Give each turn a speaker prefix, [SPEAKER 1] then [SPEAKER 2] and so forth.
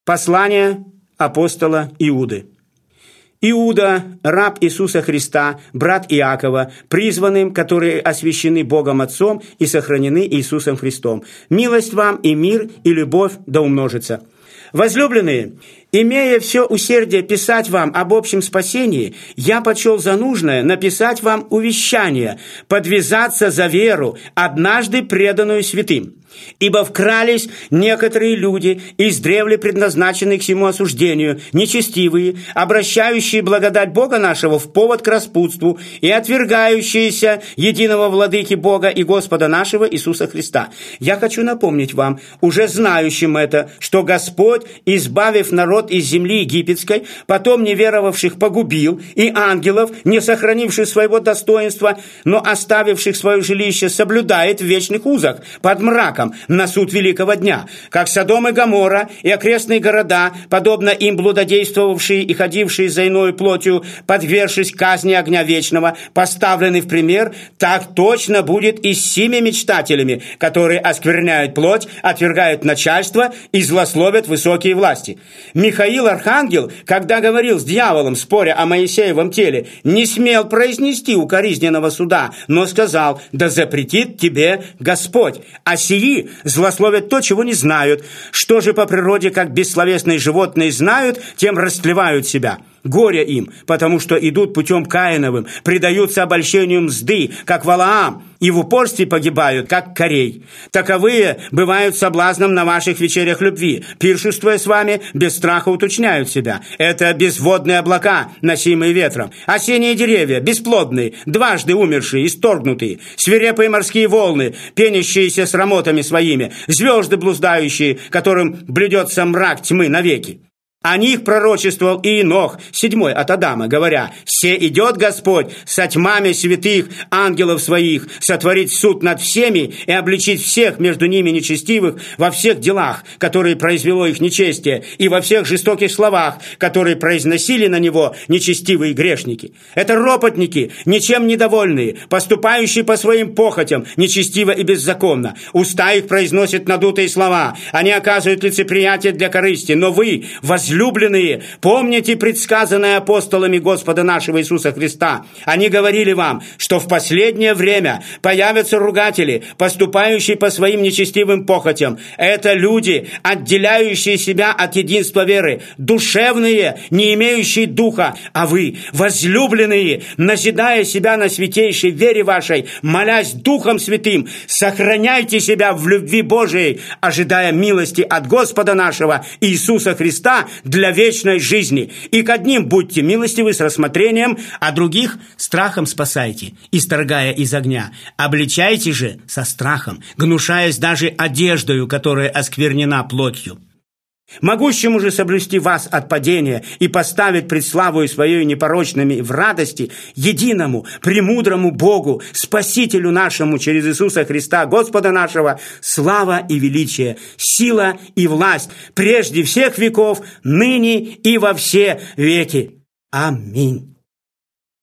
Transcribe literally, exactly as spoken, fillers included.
[SPEAKER 1] Послание апостола Иуды. Иуда, раб Иисуса Христа, брат Иакова, призванным, которые освящены Богом Отцом и сохранены Иисусом Христом. Милость вам и мир, и любовь да умножится. Возлюбленные, имея все усердие писать вам об общем спасении, я почел за нужное написать вам увещание, подвязаться за веру, однажды преданную святым. Ибо вкрались некоторые люди, издревле предназначенные к сему осуждению, нечестивые, обращающие благодать Бога нашего в повод к распутству и отвергающиеся единого владыки Бога и Господа нашего Иисуса Христа. Я хочу напомнить вам, уже знающим это, что Господь, избавив народ из земли египетской, потом неверовавших погубил, и ангелов, не сохранивших своего достоинства, но оставивших свое жилище, соблюдает в вечных узах, под мраком, на суд великого дня, как Содом и Гоморра и окрестные города, подобно им блудодействовавшие и ходившие за иною плотью, подвергшись казни огня вечного, поставлены в пример, так точно будет и с сими мечтателями, которые оскверняют плоть, отвергают начальство и злословят высокие власти. Михаил Архангел, когда говорил с дьяволом, споря о Моисеевом теле, не смел произнести укоризненного суда, но сказал: «Да запретит тебе Господь». А сии злословят то, чего не знают. Что же по природе, как бессловесные животные знают, тем растлевают себя. Горе им, потому что идут путем Каиновым, предаются обольщению мзды, как Валаам, и в упорстве погибают, как Корей. Таковые бывают соблазном на ваших вечерях любви, пиршествуя с вами, без страха уточняют себя. Это безводные облака, носимые ветром, осенние деревья, бесплодные, дважды умершие, исторгнутые, свирепые морские волны, пенящиеся срамотами своими, звезды блуждающие, которым блюдется мрак тьмы навеки. О них пророчествовал и Енох, седьмой от Адама, говоря: «Се идет Господь со тьмами святых ангелов своих, сотворить суд над всеми и обличить всех между ними нечестивых во всех делах, которые произвело их нечестие, и во всех жестоких словах, которые произносили на него нечестивые грешники». Это ропотники, ничем недовольные, поступающие по своим похотям, нечестиво и беззаконно. Уста их произносят надутые слова, они оказывают лицеприятие для корысти, но вы, возлюбленные, Возлюбленные, помните предсказанное апостолами Господа нашего Иисуса Христа. Они говорили вам, что в последнее время появятся ругатели, поступающие по своим нечестивым похотям. Это люди, отделяющие себя от единства веры, душевные, не имеющие духа. А вы, возлюбленные, назидая себя на святейшей вере вашей, молясь Духом Святым, сохраняйте себя в любви Божией, ожидая милости от Господа нашего Иисуса Христа для вечной жизни. И к одним будьте милостивы с рассмотрением, а других страхом спасайте, исторгая из огня. Обличайте же со страхом, гнушаясь даже одеждою, которая осквернена плотью. Могущему же соблюсти вас от падения и поставить пред славою своей непорочными в радости, единому, премудрому Богу, Спасителю нашему через Иисуса Христа, Господа нашего, слава и величие, сила и власть прежде всех веков, ныне и во все веки. Аминь.